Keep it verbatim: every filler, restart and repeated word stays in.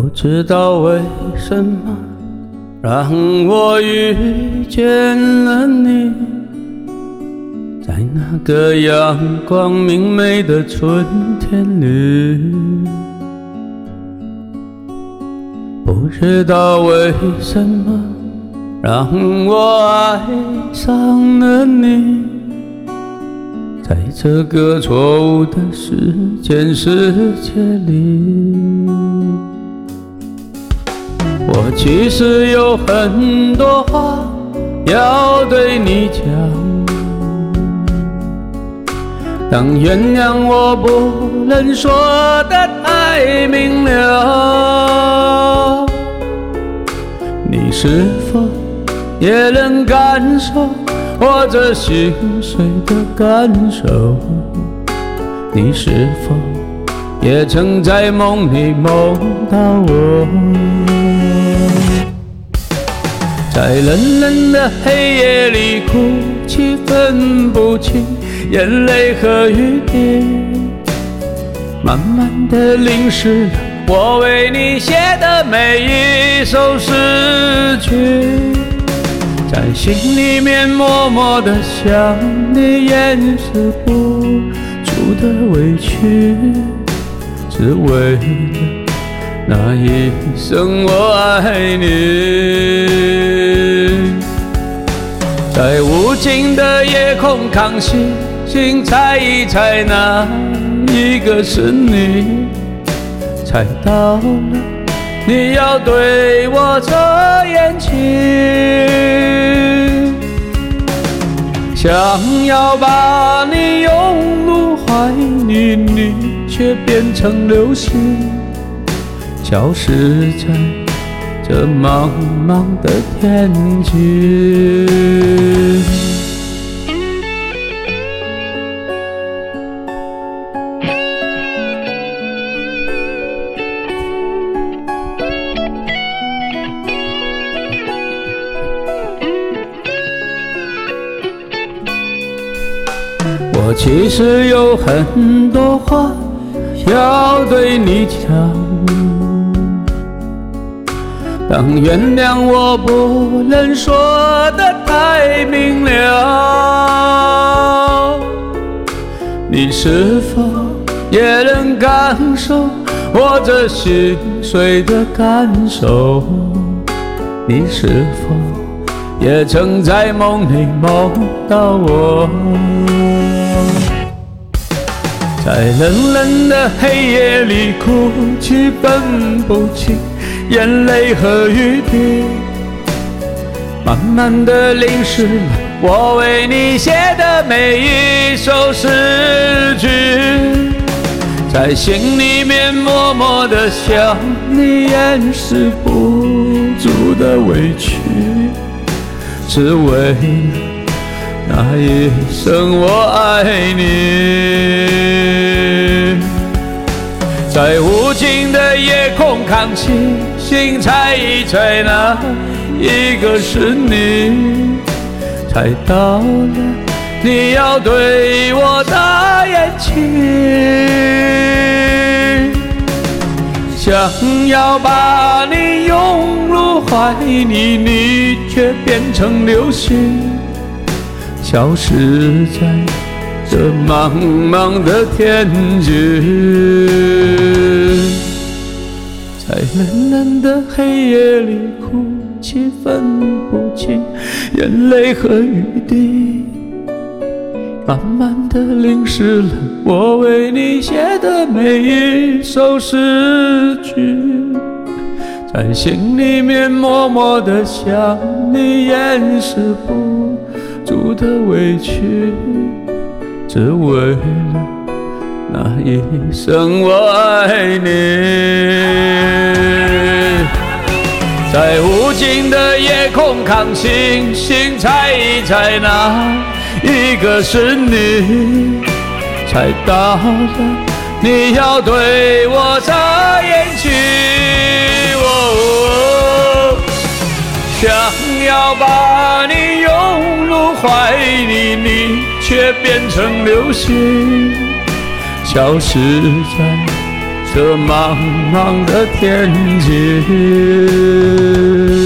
不知道为什么让我遇见了你，在那个阳光明媚的春天里。不知道为什么让我爱上了你，在这个错误的时间世界里。我其实有很多话要对你讲，但原谅我不能说得太明了。你是否也能感受我这心碎的感受？你是否也曾在梦里梦到我？在冷冷的黑夜里哭泣，分不清眼泪和雨滴，慢慢地淋湿了我为你写的每一首诗句，在心里面默默地想你，掩饰不住的委屈，只为了那一声我爱你。在无尽的夜空看星星，猜一猜哪一个是你，猜到了你要对我这眼睛，想要把你拥入怀里，你却变成流星，消失在这茫茫的天际。我其实有很多话要对你讲，但原谅我不能说得太明了。你是否也能感受我这心碎的感受？你是否也曾在梦里梦到我？在冷冷的黑夜里哭泣，分不清眼泪和雨滴，慢慢地淋湿了我为你写的每一首诗句，在心里面默默地想你，掩饰不住的委屈，只为了那一声我爱你。在无尽的夜空看星星，猜一猜哪一个是你，猜到了你要对我的眼睛，想要把你拥入怀里，你却变成流星，消失在这茫茫的天际。在冷冷的黑夜里哭泣，分不清眼泪和雨滴，慢慢地淋湿了我为你写的每一首诗句，在心里面默默地想你，掩饰不住的委屈，只为了那一声我爱你。在无尽的夜空看星星，猜一猜哪一个是你，猜到了你要对我眨眼睛，哦，想要把你拥入怀里，你却变成流星，消失在这茫茫的天际。